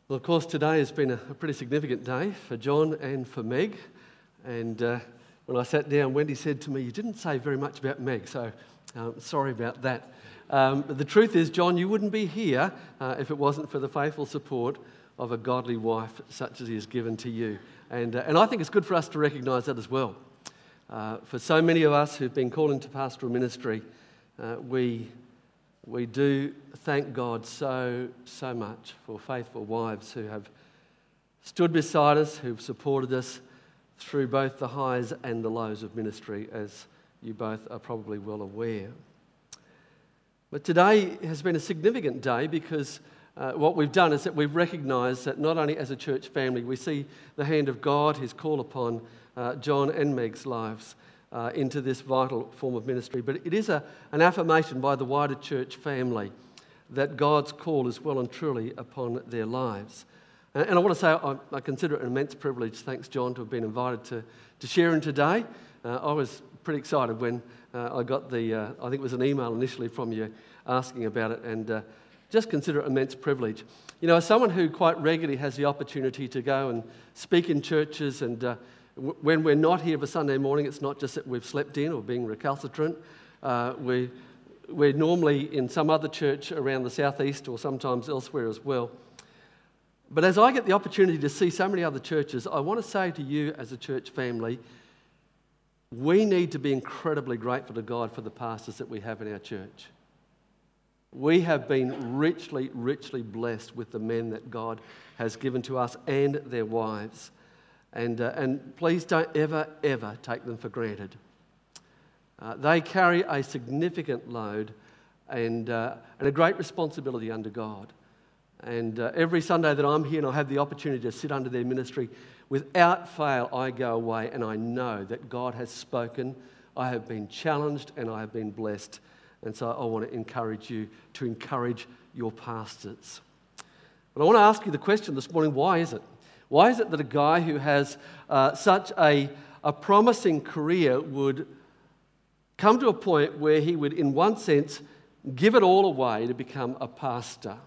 Well, of course, today has been a pretty significant day for John and for Meg. And when I sat down, Wendy said to me, "You didn't say very much about Meg, so sorry about that." But the truth is, John, you wouldn't be here if it wasn't for the faithful support of a godly wife such as he has given to you. And I think it's good for us to recognise that as well. For so many of us who've been called into pastoral ministry, we do thank God so much for faithful wives who have stood beside us, who've supported us through both the highs and the lows of ministry, as you both are probably well aware. But today has been a significant day because what we've done is that we've recognised that not only as a church family, we see the hand of God, his call upon John and Meg's lives into this vital form of ministry, but it is an affirmation by the wider church family that God's call is well and truly upon their lives. And I want to say I consider it an immense privilege, thanks John, to have been invited to share in today. I was pretty excited when I got I think it was an email initially from you asking about it, and just consider it an immense privilege. You know, as someone who quite regularly has the opportunity to go and speak in churches, and when we're not here for Sunday morning, it's not just that we've slept in or being recalcitrant. We're normally in some other church around the southeast or sometimes elsewhere as well. But as I get the opportunity to see so many other churches, I want to say to you as a church family, we need to be incredibly grateful to God for the pastors that we have in our church. We have been richly blessed with the men that God has given to us and their wives. And please don't ever take them for granted. They carry a significant load and a great responsibility under God. And every Sunday that I'm here and I have the opportunity to sit under their ministry, without fail I go away and I know that God has spoken, I have been challenged and I have been blessed. And so I want to encourage you to encourage your pastors. But I want to ask you the question this morning, why is it? Why is it that a guy who has such a promising career would come to a point where he would, in one sense, give it all away to become a pastor?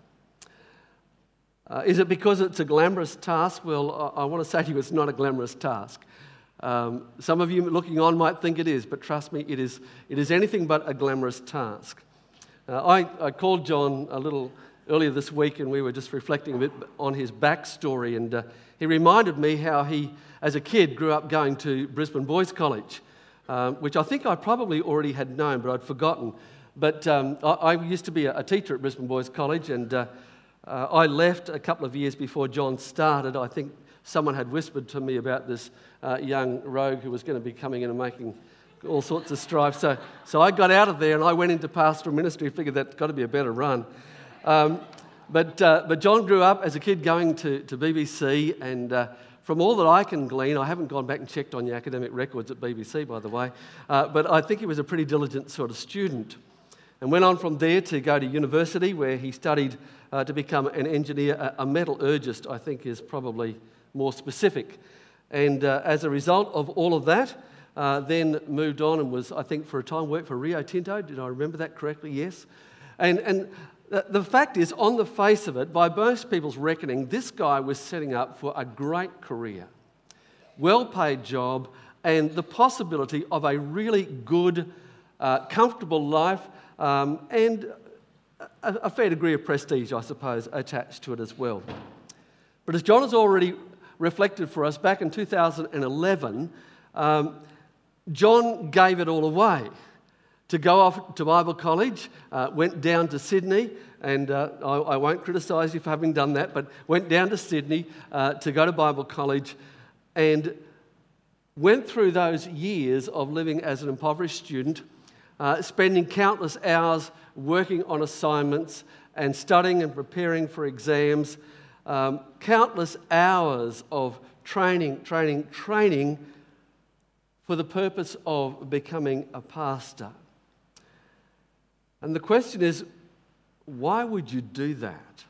Is it because it's a glamorous task? Well, I want to say to you it's not a glamorous task. Some of you looking on might think it is, but trust me, it is anything but a glamorous task. I called John a little earlier this week and we were just reflecting a bit on his backstory, and he reminded me how he, as a kid, grew up going to Brisbane Boys College, which I think I probably already had known, but I'd forgotten. But I used to be a teacher at Brisbane Boys College, and I left a couple of years before John started. I think someone had whispered to me about this young rogue who was going to be coming in and making all sorts of strife. So I got out of there and I went into pastoral ministry, figured that's got to be a better run. But John grew up as a kid going to BBC, and from all that I can glean, I haven't gone back and checked on your academic records at BBC, by the way, but I think he was a pretty diligent sort of student. And went on from there to go to university, where he studied to become an engineer, a metallurgist, I think is probably more specific. And as a result of all of that, then moved on and was, I think for a time, worked for Rio Tinto. Did I remember that correctly? Yes. And the fact is, on the face of it, by most people's reckoning, this guy was setting up for a great career, well-paid job, and the possibility of a really good, comfortable life, and a fair degree of prestige, I suppose, attached to it as well. But as John has already reflected for us, back in 2011, John gave it all away to go off to Bible college, went down to Sydney, and I won't criticise you for having done that, but went down to Sydney to go to Bible college and went through those years of living as an impoverished student, spending countless hours working on assignments and studying and preparing for exams, countless hours of training for the purpose of becoming a pastor. And the question is, why would you do that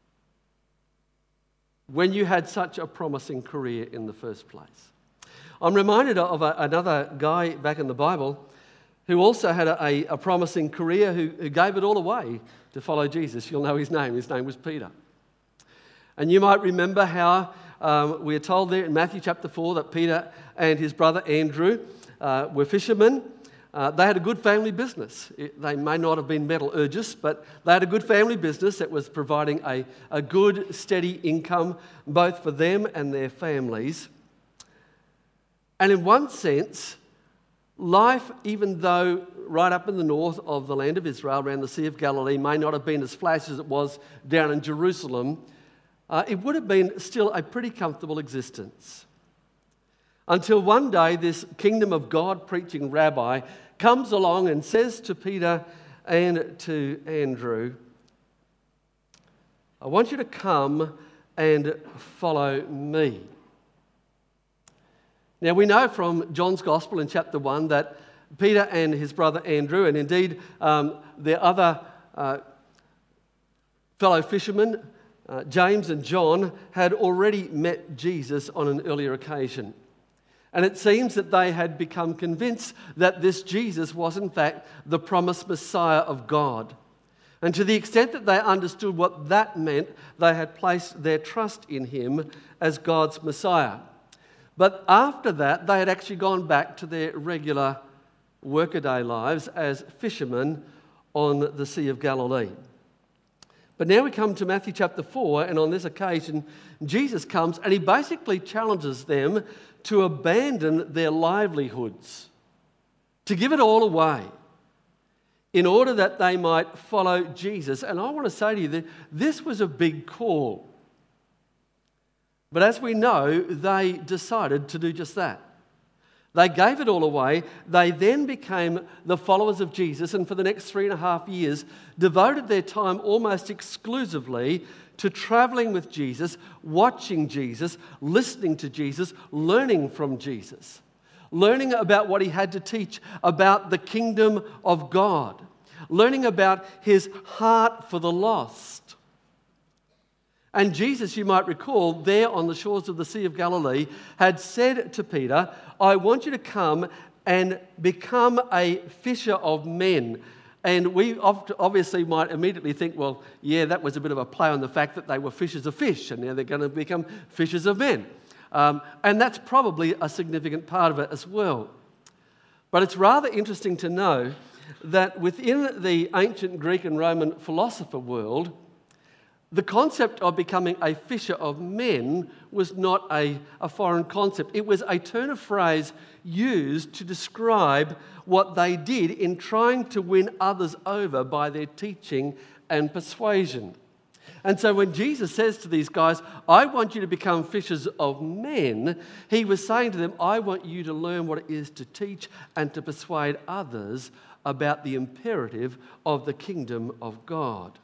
when you had such a promising career in the first place? I'm reminded of another guy back in the Bible who also had a promising career, who gave it all away to follow Jesus. You'll know his name. His name was Peter. And you might remember how we are told there in Matthew chapter 4 that Peter and his brother Andrew were fishermen. They had a good family business. They may not have been metallurgists, but they had a good family business that was providing a good, steady income both for them and their families. And in one sense, life, even though right up in the north of the land of Israel, around the Sea of Galilee, may not have been as flash as it was down in Jerusalem, it would have been still a pretty comfortable existence. Until one day, this kingdom of God preaching rabbi comes along and says to Peter and to Andrew, I want you to come and follow me. Now, we know from John's Gospel in chapter 1 that Peter and his brother Andrew, and indeed their other fellow fishermen, James and John, had already met Jesus on an earlier occasion. And it seems that they had become convinced that this Jesus was in fact the promised Messiah of God. And to the extent that they understood what that meant, they had placed their trust in him as God's Messiah. But after that, they had actually gone back to their regular workaday lives as fishermen on the Sea of Galilee. But now we come to Matthew chapter 4, and on this occasion, Jesus comes and he basically challenges them to abandon their livelihoods, to give it all away, in order that they might follow Jesus. And I want to say to you that this was a big call. But as we know, they decided to do just that. They gave it all away. They then became the followers of Jesus, and for the next 3.5 years, devoted their time almost exclusively to traveling with Jesus, watching Jesus, listening to Jesus, learning from Jesus, learning about what he had to teach about the kingdom of God, learning about his heart for the lost. And Jesus, you might recall, there on the shores of the Sea of Galilee, had said to Peter, I want you to come and become a fisher of men. And we obviously might immediately think, well, yeah, that was a bit of a play on the fact that they were fishers of fish, and now they're going to become fishers of men. And that's probably a significant part of it as well. But it's rather interesting to know that within the ancient Greek and Roman philosopher world, the concept of becoming a fisher of men was not a foreign concept. It was a turn of phrase used to describe what they did in trying to win others over by their teaching and persuasion. And so when Jesus says to these guys, I want you to become fishers of men, he was saying to them, I want you to learn what it is to teach and to persuade others about the imperative of the kingdom of God.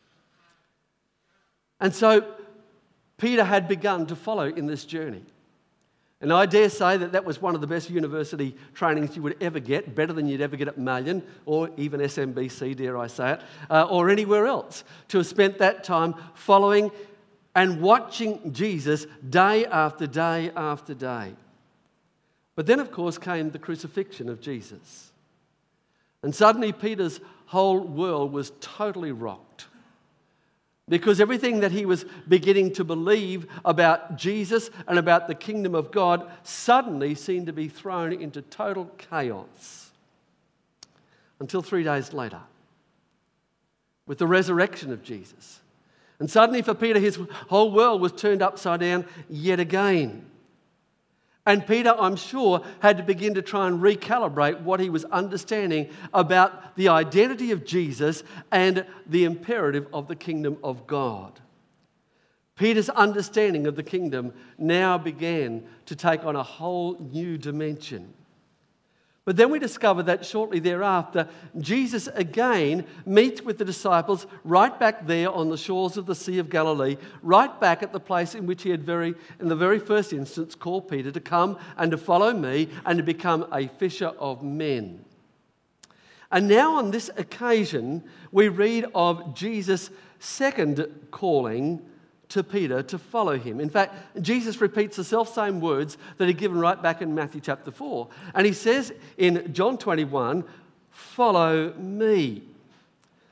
And so Peter had begun to follow in this journey. And I dare say that that was one of the best university trainings you would ever get, better than you'd ever get at Malyon or even SMBC, dare I say it, or anywhere else, to have spent that time following and watching Jesus day after day after day. But then, of course, came the crucifixion of Jesus. And suddenly Peter's whole world was totally rocked. Because everything that he was beginning to believe about Jesus and about the kingdom of God suddenly seemed to be thrown into total chaos. Until 3 days later, with the resurrection of Jesus. And suddenly for Peter, his whole world was turned upside down yet again. And Peter, I'm sure, had to begin to try and recalibrate what he was understanding about the identity of Jesus and the imperative of the kingdom of God. Peter's understanding of the kingdom now began to take on a whole new dimension. But then we discover that shortly thereafter, Jesus again meets with the disciples right back there on the shores of the Sea of Galilee, right back at the place in which he had in the very first instance called Peter to come and to follow me and to become a fisher of men. And now on this occasion, we read of Jesus' second calling to Peter to follow him. In fact, Jesus repeats the self-same words that he'd given right back in Matthew chapter 4. And he says in John 21, follow me.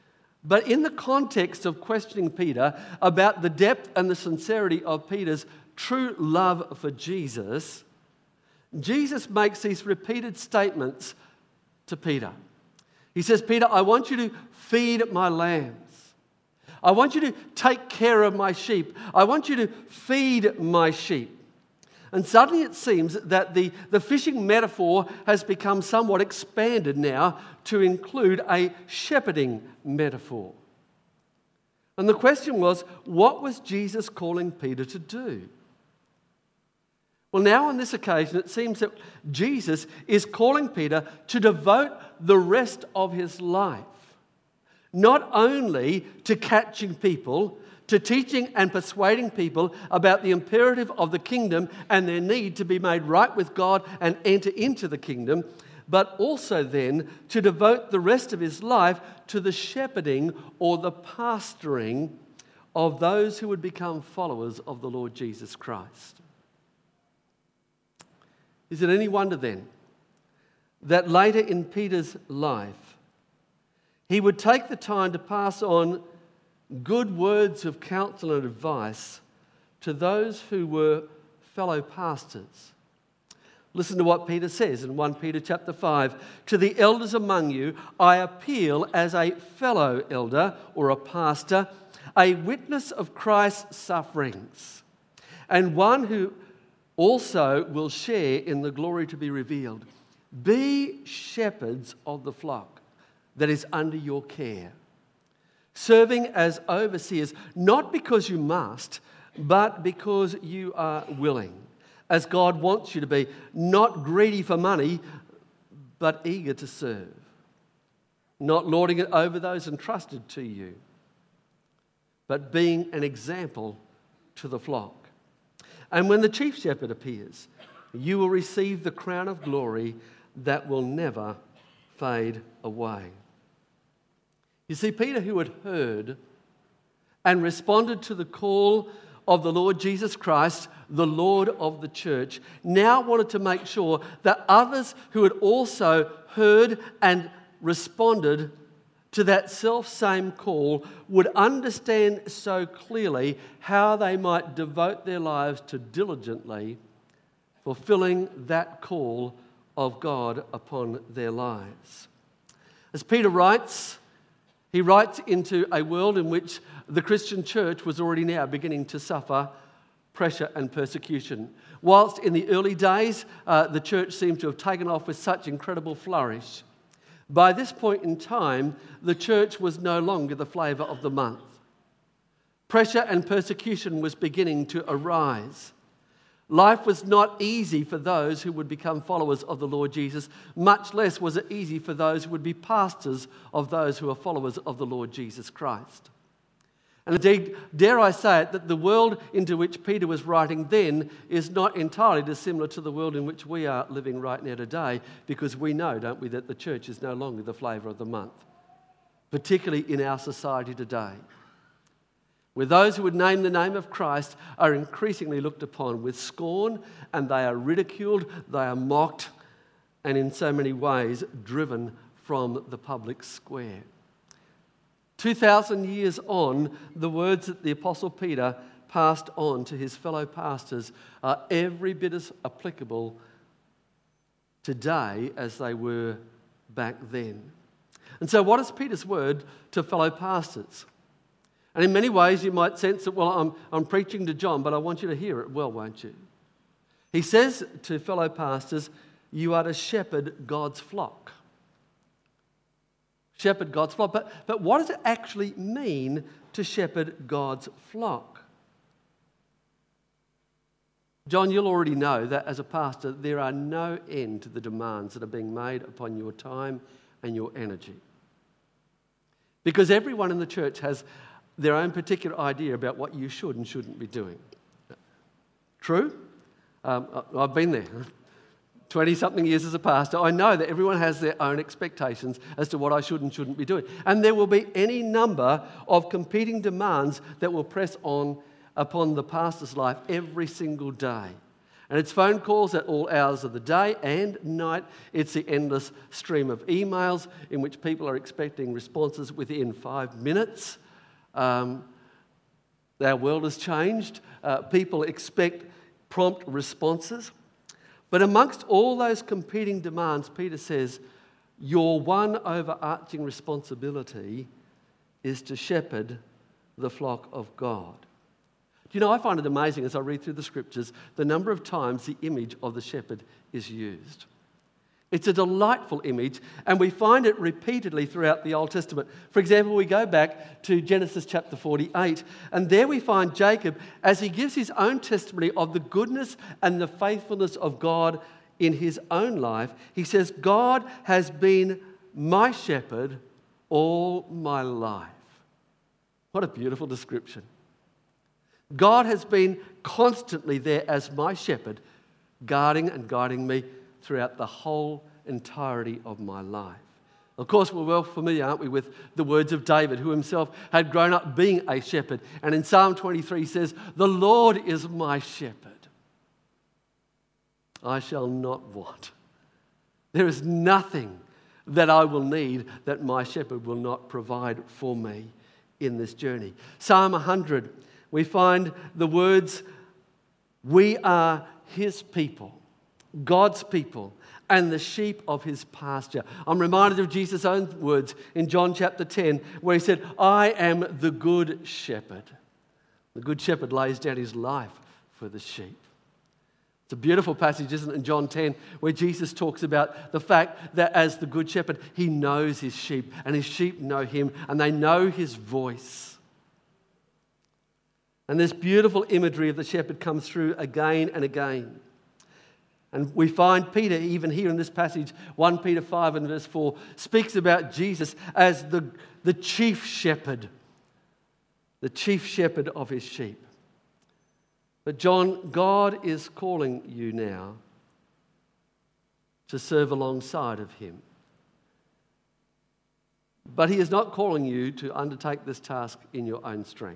But in the context of questioning Peter about the depth and the sincerity of Peter's true love for Jesus, Jesus makes these repeated statements to Peter. He says, Peter, I want you to feed my lambs. I want you to take care of my sheep. I want you to feed my sheep. And suddenly it seems that the fishing metaphor has become somewhat expanded now to include a shepherding metaphor. And the question was, what was Jesus calling Peter to do? Well, now on this occasion, it seems that Jesus is calling Peter to devote the rest of his life not only to catching people, to teaching and persuading people about the imperative of the kingdom and their need to be made right with God and enter into the kingdom, but also then to devote the rest of his life to the shepherding or the pastoring of those who would become followers of the Lord Jesus Christ. Is it any wonder then that later in Peter's life, he would take the time to pass on good words of counsel and advice to those who were fellow pastors? Listen to what Peter says in 1 Peter chapter 5. To the elders among you, I appeal as a fellow elder or a pastor, a witness of Christ's sufferings, and one who also will share in the glory to be revealed. Be shepherds of the flock that is under your care, serving as overseers, not because you must, but because you are willing, as God wants you to be, not greedy for money, but eager to serve, not lording it over those entrusted to you, but being an example to the flock. And when the chief shepherd appears, you will receive the crown of glory that will never fade away. You see, Peter, who had heard and responded to the call of the Lord Jesus Christ, the Lord of the church, now wanted to make sure that others who had also heard and responded to that self-same call would understand so clearly how they might devote their lives to diligently fulfilling that call of God upon their lives. As Peter writes, he writes into a world in which the Christian church was already now beginning to suffer pressure and persecution. Whilst in the early days, the church seemed to have taken off with such incredible flourish, by this point in time, the church was no longer the flavour of the month. Pressure and persecution was beginning to arise. Life was not easy for those who would become followers of the Lord Jesus, much less was it easy for those who would be pastors of those who are followers of the Lord Jesus Christ. And indeed, dare I say it, that the world into which Peter was writing then is not entirely dissimilar to the world in which we are living right now today, because we know, don't we, that the church is no longer the flavour of the month, particularly in our society today, where those who would name the name of Christ are increasingly looked upon with scorn, and they are ridiculed, they are mocked, and in so many ways driven from the public square. 2,000 years on, the words that the Apostle Peter passed on to his fellow pastors are every bit as applicable today as they were back then. And so what is Peter's word to fellow pastors? And in many ways you might sense that, well, I'm preaching to John, but I want you to hear it well, won't you? He says to fellow pastors, you are to shepherd God's flock. Shepherd God's flock. But what does it actually mean to shepherd God's flock? John, you'll already know that as a pastor, there are no end to the demands that are being made upon your time and your energy. Because everyone in the church has their own particular idea about what you should and shouldn't be doing. True? I've been there. 20-something years as a pastor, I know that everyone has their own expectations as to what I should and shouldn't be doing. And there will be any number of competing demands that will press on upon the pastor's life every single day. And it's phone calls at all hours of the day and night. It's the endless stream of emails in which people are expecting responses within 5 minutes. Our world has changed. People expect prompt responses. But amongst all those competing demands, Peter says, your one overarching responsibility is to shepherd the flock of God. Do you know, I find it amazing as I read through the scriptures, the number of times the image of the shepherd is used. It's a delightful image, and we find it repeatedly throughout the Old Testament. For example, we go back to Genesis chapter 48, and there we find Jacob as he gives his own testimony of the goodness and the faithfulness of God in his own life. He says, God has been my shepherd all my life. What a beautiful description. God has been constantly there as my shepherd, guarding and guiding me throughout the whole entirety of my life. Of course, we're well familiar, aren't we, with the words of David, who himself had grown up being a shepherd. And in Psalm 23 says, the Lord is my shepherd. I shall not want. There is nothing that I will need that my shepherd will not provide for me in this journey. Psalm 100, we find the words, we are his people, God's people, and the sheep of his pasture. I'm reminded of Jesus' own words in John chapter 10, where he said, I am the good shepherd. The good shepherd lays down his life for the sheep. It's a beautiful passage, isn't it, in John 10, where Jesus talks about the fact that as the good shepherd, he knows his sheep, and his sheep know him, and they know his voice. And this beautiful imagery of the shepherd comes through again and again. And we find Peter, even here in this passage, 1 Peter 5 and verse 4, speaks about Jesus as the chief shepherd of his sheep. But John, God is calling you now to serve alongside of him. But he is not calling you to undertake this task in your own strength.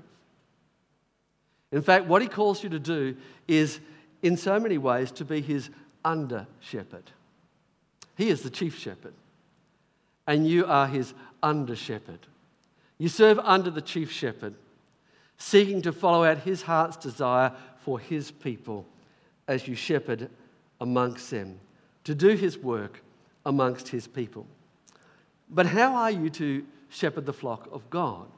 In fact, what he calls you to do is, in so many ways, to be his under-shepherd. He is the chief shepherd, and you are his under-shepherd. You serve under the chief shepherd, seeking to follow out his heart's desire for his people as you shepherd amongst them, to do his work amongst his people. But how are you to shepherd the flock of God?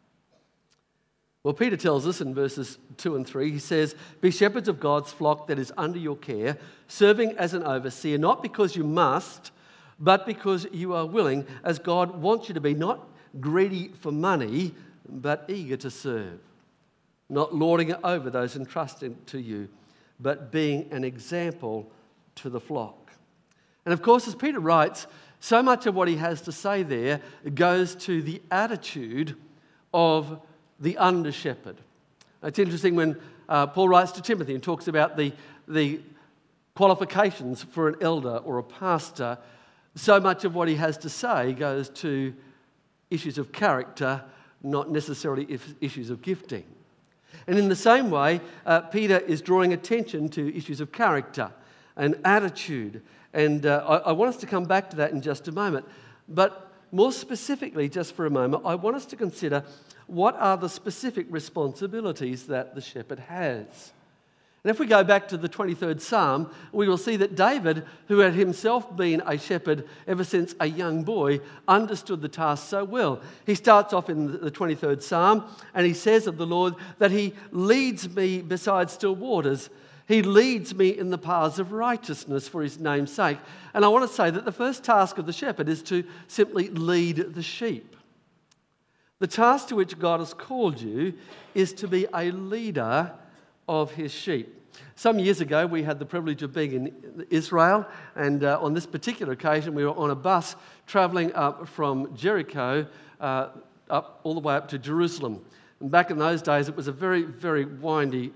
Well, Peter tells us in verses 2 and 3, he says, be shepherds of God's flock that is under your care, serving as an overseer, not because you must, but because you are willing, as God wants you to be, not greedy for money, but eager to serve, not lording it over those entrusted to you, but being an example to the flock. And of course, as Peter writes, so much of what he has to say there goes to the attitude of the under-shepherd. It's interesting when Paul writes to Timothy and talks about the qualifications for an elder or a pastor. So much of what he has to say goes to issues of character, not necessarily issues of gifting. And in the same way, Peter is drawing attention to issues of character and attitude. And I want us to come back to that in just a moment. But more specifically, just for a moment, I want us to consider what are the specific responsibilities that the shepherd has. And if we go back to the 23rd Psalm, we will see that David, who had himself been a shepherd ever since a young boy, understood the task so well. He starts off in the 23rd Psalm, and he says of the Lord that he leads me beside still waters. He leads me in the paths of righteousness for his name's sake. And I want to say that the first task of the shepherd is to simply lead the sheep. The task to which God has called you is to be a leader of his sheep. Some years ago, we had the privilege of being in Israel, and on this particular occasion, we were on a bus travelling up from Jericho up all the way up to Jerusalem. And back in those days, it was a very, very windy,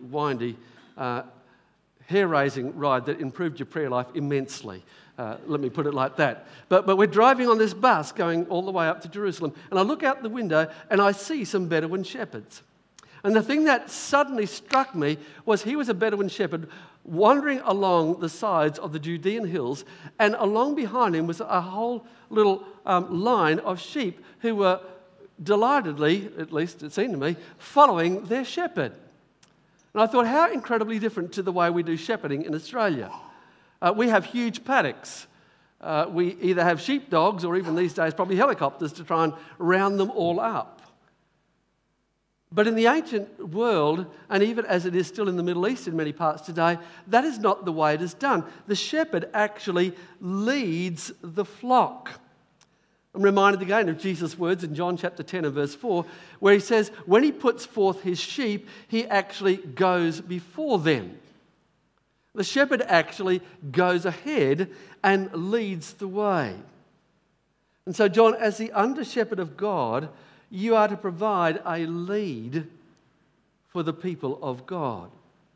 hair-raising ride that improved your prayer life immensely. Let me put it like that. But we're driving on this bus going all the way up to Jerusalem, and I look out the window and I see some Bedouin shepherds. And the thing that suddenly struck me was he was a Bedouin shepherd wandering along the sides of the Judean hills, and along behind him was a whole little line of sheep who were delightedly, at least it seemed to me, following their shepherd. And I thought, how incredibly different to the way we do shepherding in Australia. We have huge paddocks. We either have sheepdogs or even these days probably helicopters to try and round them all up. But in the ancient world, and even as it is still in the Middle East in many parts today, that is not the way it is done. The shepherd actually leads the flock. I'm reminded again of Jesus' words in John chapter 10 and verse 4, where he says, when he puts forth his sheep, he actually goes before them. The shepherd actually goes ahead and leads the way. And so, John, as the under-shepherd of God, you are to provide a lead for the people of God.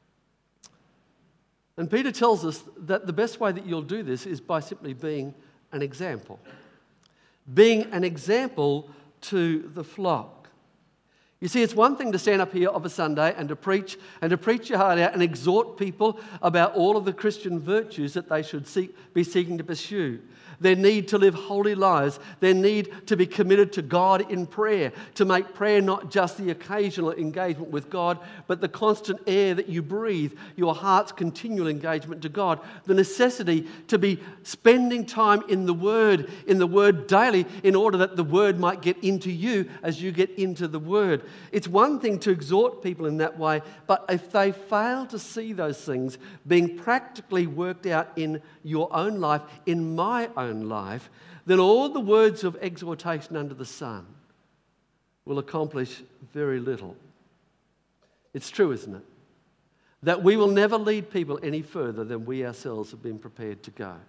And Peter tells us that the best way that you'll do this is by simply being an example. Being an example to the flock. You see, it's one thing to stand up here of a Sunday and to preach your heart out and exhort people about all of the Christian virtues that they should be seeking to pursue. Their need to live holy lives, their need to be committed to God in prayer, to make prayer not just the occasional engagement with God, but the constant air that you breathe, your heart's continual engagement to God, the necessity to be spending time in the Word daily in order that the Word might get into you as you get into the Word. It's one thing to exhort people in that way, but if they fail to see those things being practically worked out in your own life, in my own life, then all the words of exhortation under the sun will accomplish very little. It's true, isn't it? That we will never lead people any further than we ourselves have been prepared to go.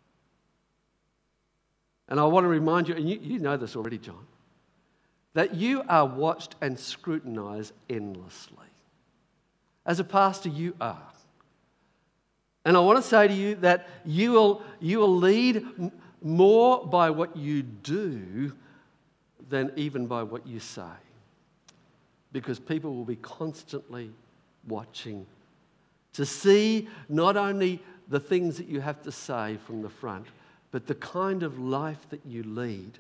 And I want to remind you, and you know this already, John, that you are watched and scrutinized endlessly. As a pastor, you are. And I want to say to you that you will lead more by what you do than even by what you say. Because people will be constantly watching to see not only the things that you have to say from the front, but the kind of life that you lead.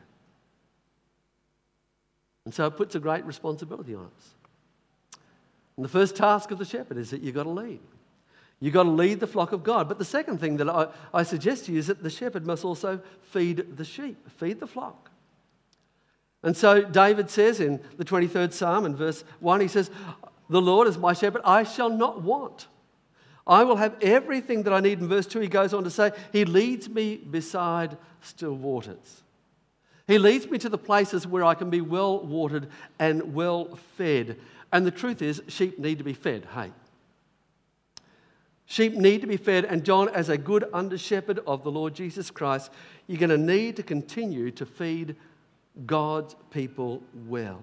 And so it puts a great responsibility on us. And the first task of the shepherd is that you've got to lead. You've got to lead the flock of God. But the second thing that I suggest to you is that the shepherd must also feed the sheep, feed the flock. And so David says in the 23rd Psalm in verse 1, he says, "The Lord is my shepherd, I shall not want. I will have everything that I need." In verse 2, he goes on to say, "He leads me beside still waters." He leads me to the places where I can be well watered and well fed. And the truth is, sheep need to be fed, hey? Sheep need to be fed, and John, as a good under-shepherd of the Lord Jesus Christ, you're going to need to continue to feed God's people well.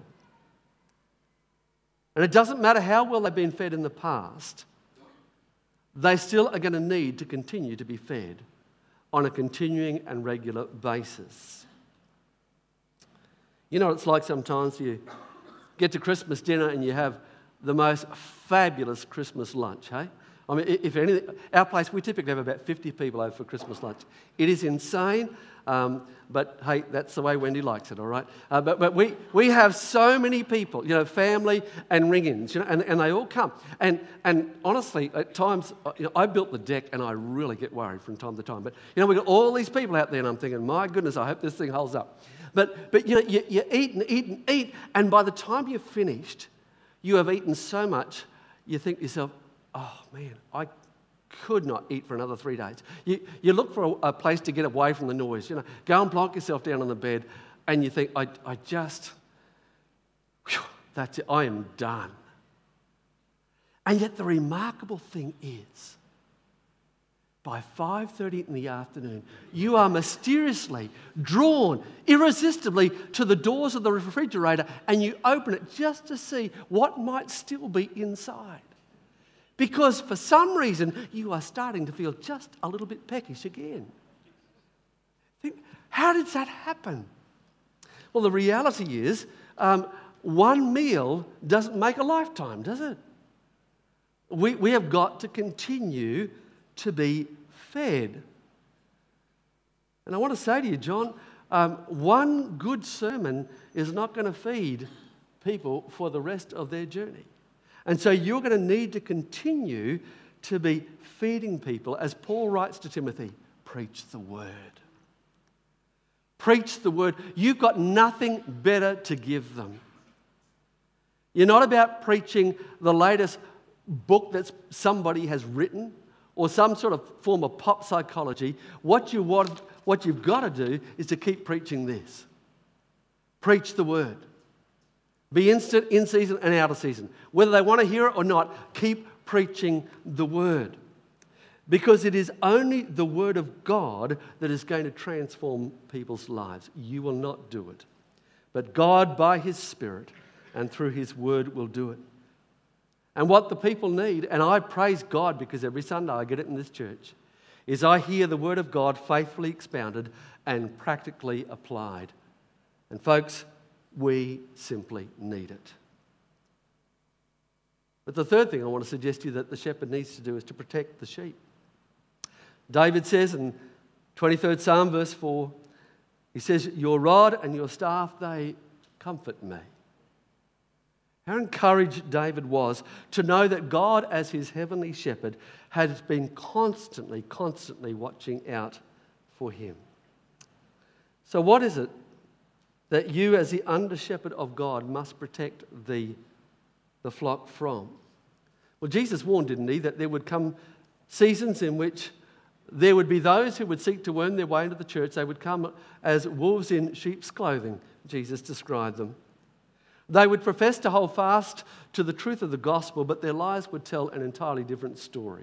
And it doesn't matter how well they've been fed in the past, they still are going to need to continue to be fed on a continuing and regular basis. You know what it's like sometimes? You get to Christmas dinner and you have the most fabulous Christmas lunch, hey? I mean, if anything, our place, we typically have about 50 people over for Christmas lunch. It is insane, but hey, that's the way Wendy likes it, all right? But we have so many people, you know, family and ring-ins, you know, and they all come. And honestly, at times, you know, I built the deck and I really get worried from time to time. But, you know, we've got all these people out there and I'm thinking, my goodness, I hope this thing holds up. But you know, you eat and eat and eat, and by the time you're finished, you have eaten so much, you think to yourself, oh man, I could not eat for another 3 days. You look for a place to get away from the noise, you know, go and plonk yourself down on the bed, and you think, that's it, I am done. And yet the remarkable thing is, by 5:30 in the afternoon, you are mysteriously drawn irresistibly to the doors of the refrigerator, and you open it just to see what might still be inside. Because for some reason, you are starting to feel just a little bit peckish again. Think, how did that happen? Well, the reality is, one meal doesn't make a lifetime, does it? We have got to continue to be fed. And I want to say to you, John, one good sermon is not going to feed people for the rest of their journey. And so you're going to need to continue to be feeding people. As Paul writes to Timothy, preach the word. Preach the word. You've got nothing better to give them. You're not about preaching the latest book that somebody has written or some sort of form of pop psychology. What you've got to do is to keep preaching this. Preach the word. Be instant, in season and out of season. Whether they want to hear it or not, keep preaching the word. Because it is only the word of God that is going to transform people's lives. You will not do it. But God, by His Spirit and through His word, will do it. And what the people need, and I praise God because every Sunday I get it in this church, is I hear the word of God faithfully expounded and practically applied. And folks, we simply need it. But the third thing I want to suggest to you that the shepherd needs to do is to protect the sheep. David says in 23rd Psalm, verse 4, he says, your rod and your staff, they comfort me. How encouraged David was to know that God, as his heavenly shepherd, has been constantly watching out for him. So what is it that you, as the under-shepherd of God, must protect the flock from? Well, Jesus warned, didn't he, that there would come seasons in which there would be those who would seek to earn their way into the church. They would come as wolves in sheep's clothing, Jesus described them. They would profess to hold fast to the truth of the gospel, but their lives would tell an entirely different story.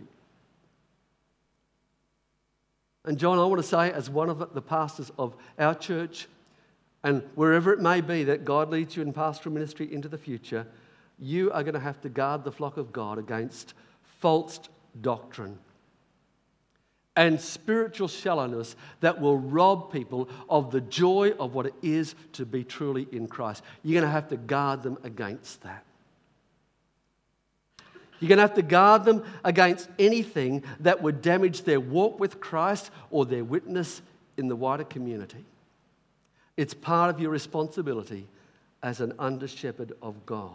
And John, I want to say, as one of the pastors of our church, and wherever it may be that God leads you in pastoral ministry into the future, you are going to have to guard the flock of God against false doctrine and spiritual shallowness that will rob people of the joy of what it is to be truly in Christ. You're going to have to guard them against that. You're going to have to guard them against anything that would damage their walk with Christ or their witness in the wider community. It's part of your responsibility as an under-shepherd of God.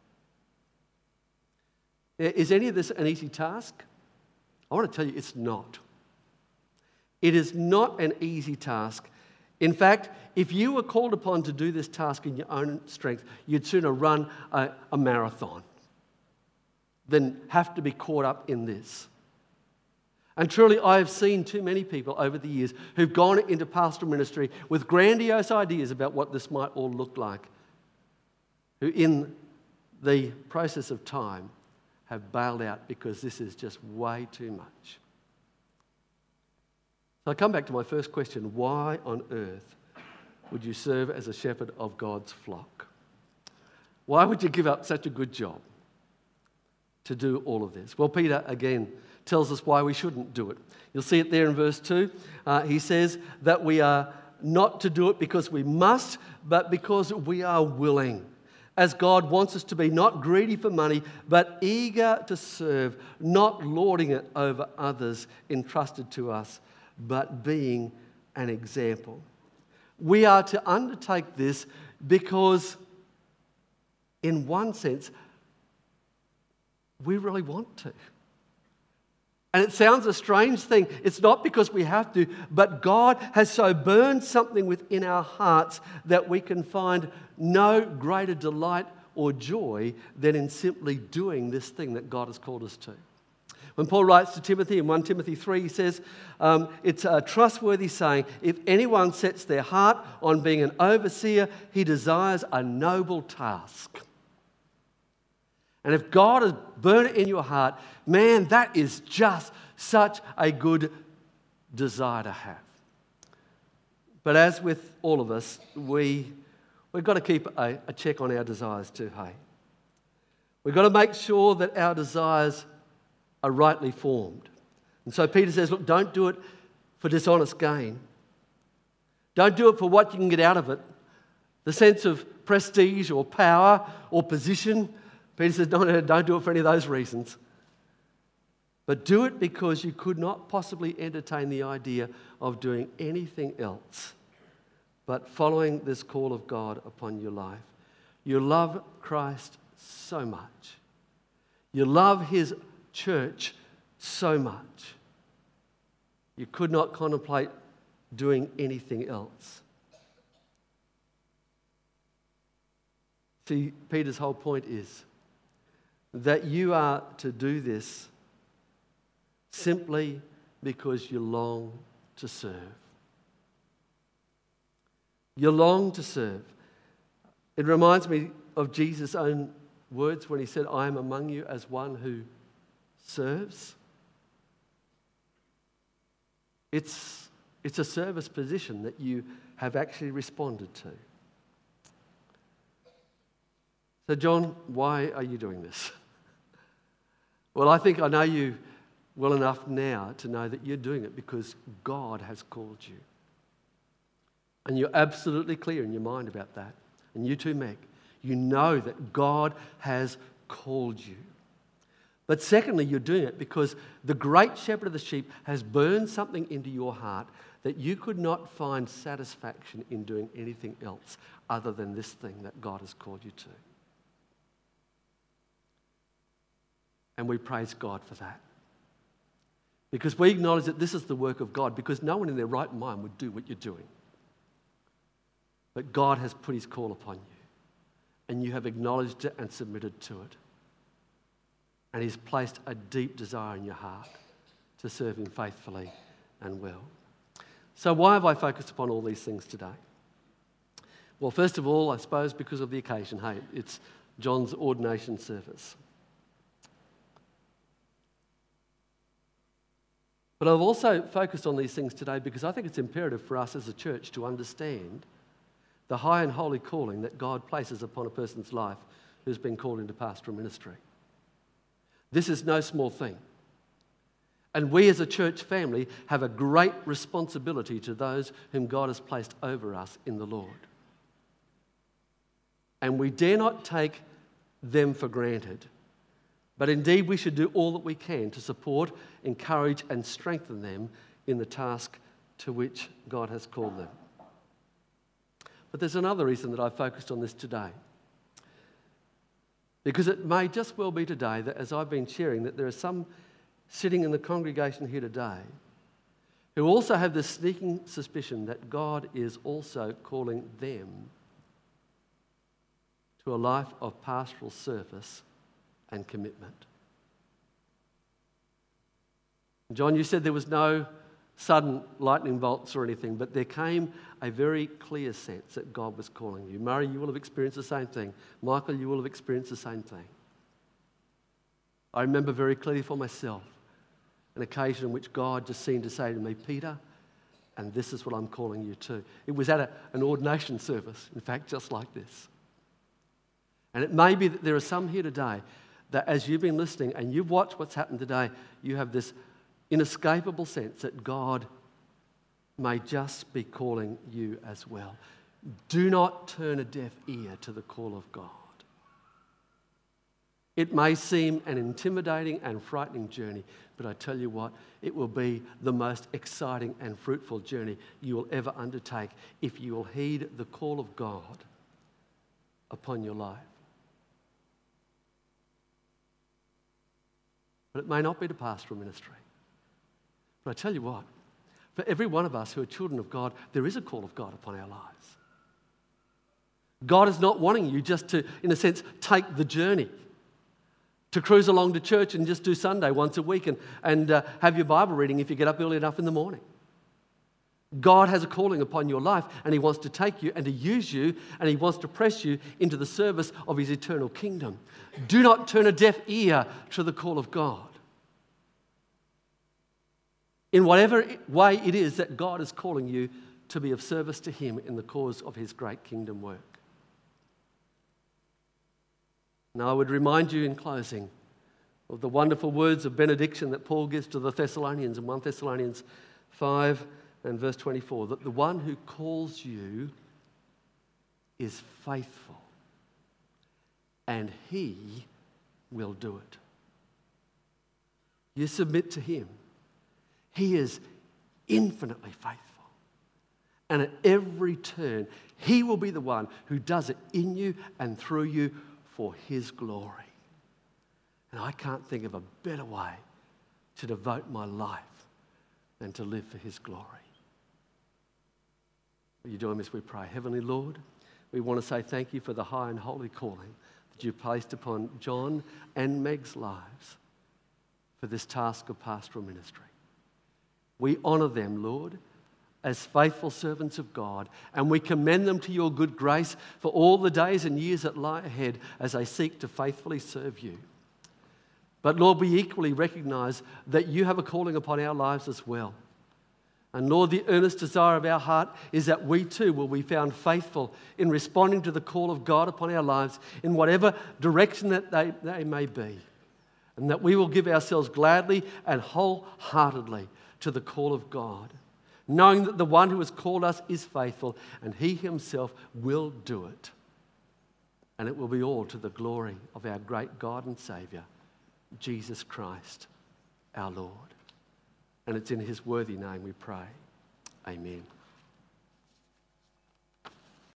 Is any of this an easy task? I want to tell you it's not. It is not an easy task. In fact, if you were called upon to do this task in your own strength, you'd sooner run a marathon than have to be caught up in this. And truly, I have seen too many people over the years who've gone into pastoral ministry with grandiose ideas about what this might all look like, who in the process of time have bailed out because this is just way too much. So I come back to my first question. Why on earth would you serve as a shepherd of God's flock? Why would you give up such a good job to do all of this? Well, Peter, again, tells us why we shouldn't do it. You'll see it there in verse 2. He says that we are not to do it because we must, but because we are willing. As God wants us to be, not greedy for money, but eager to serve, not lording it over others entrusted to us, but being an example. We are to undertake this because, in one sense, we really want to. And it sounds a strange thing. It's not because we have to, but God has so burned something within our hearts that we can find no greater delight or joy than in simply doing this thing that God has called us to. When Paul writes to Timothy in 1 Timothy 3, he says, it's a trustworthy saying, if anyone sets their heart on being an overseer, he desires a noble task. And if God has burned it in your heart, man, that is just such a good desire to have. But as with all of us, we've got to keep a check on our desires too, hey? We've got to make sure that our desires are rightly formed. And so Peter says, look, don't do it for dishonest gain. Don't do it for what you can get out of it the sense of prestige or power or position. Peter says, no, don't do it for any of those reasons. But do it because you could not possibly entertain the idea of doing anything else but following this call of God upon your life. You love Christ so much. You love his church so much. You could not contemplate doing anything else. See, Peter's whole point is that you are to do this simply because you long to serve. You long to serve. It reminds me of Jesus' own words when he said, I am among you as one who serves. It's a service position that you have actually responded to. So, John, why are you doing this? Well, I think I know you well enough now to know that you're doing it because God has called you. And you're absolutely clear in your mind about that. And you too, Meg. You know that God has called you. But secondly, you're doing it because the great shepherd of the sheep has burned something into your heart that you could not find satisfaction in doing anything else other than this thing that God has called you to. And we praise God for that. Because we acknowledge that this is the work of God, because no one in their right mind would do what you're doing. But God has put his call upon you, and you have acknowledged it and submitted to it. And he's placed a deep desire in your heart to serve him faithfully and well. So why have I focused upon all these things today? Well, first of all, I suppose because of the occasion. Hey, it's John's ordination service. But I've also focused on these things today because I think it's imperative for us as a church to understand the high and holy calling that God places upon a person's life who's been called into pastoral ministry. This is no small thing. And we as a church family have a great responsibility to those whom God has placed over us in the Lord. And we dare not take them for granted. But indeed, we should do all that we can to support, encourage, and strengthen them in the task to which God has called them. But there's another reason that I've focused on this today. Because it may just well be today that as I've been sharing, that there are some sitting in the congregation here today who also have this sneaking suspicion that God is also calling them to a life of pastoral service and commitment. John, you said there was no sudden lightning bolts or anything, but there came a very clear sense that God was calling you. Murray, you will have experienced the same thing. Michael, you will have experienced the same thing. I remember very clearly for myself an occasion in which God just seemed to say to me, Peter, and this is what I'm calling you to. It was at an ordination service, in fact, just like this. And it may be that there are some here today that as you've been listening and you've watched what's happened today, you have this inescapable sense that God may just be calling you as well. Do not turn a deaf ear to the call of God. It may seem an intimidating and frightening journey, but I tell you what, it will be the most exciting and fruitful journey you will ever undertake if you will heed the call of God upon your life. But it may not be to pastoral ministry. But I tell you what, for every one of us who are children of God, there is a call of God upon our lives. God is not wanting you just to, in a sense, take the journey, to cruise along to church and just do Sunday once a week and have your Bible reading if you get up early enough in the morning. God has a calling upon your life, and he wants to take you and to use you, and he wants to press you into the service of his eternal kingdom. Do not turn a deaf ear to the call of God. In whatever way it is that God is calling you to be of service to him in the cause of his great kingdom work. Now, I would remind you in closing of the wonderful words of benediction that Paul gives to the Thessalonians in 1 Thessalonians 5 and verse 24, that the one who calls you is faithful, and he will do it. You submit to him. He is infinitely faithful. And at every turn, he will be the one who does it in you and through you for his glory. And I can't think of a better way to devote my life than to live for his glory. Will you join me as we pray? Heavenly Lord, we want to say thank you for the high and holy calling that you've placed upon John and Meg's lives for this task of pastoral ministry. We honour them, Lord, as faithful servants of God, and we commend them to your good grace for all the days and years that lie ahead as they seek to faithfully serve you. But Lord, we equally recognise that you have a calling upon our lives as well. And Lord, the earnest desire of our heart is that we too will be found faithful in responding to the call of God upon our lives in whatever direction that they may be. And that we will give ourselves gladly and wholeheartedly to the call of God, knowing that the one who has called us is faithful and he himself will do it. And it will be all to the glory of our great God and Saviour, Jesus Christ, our Lord. And it's in his worthy name we pray. Amen.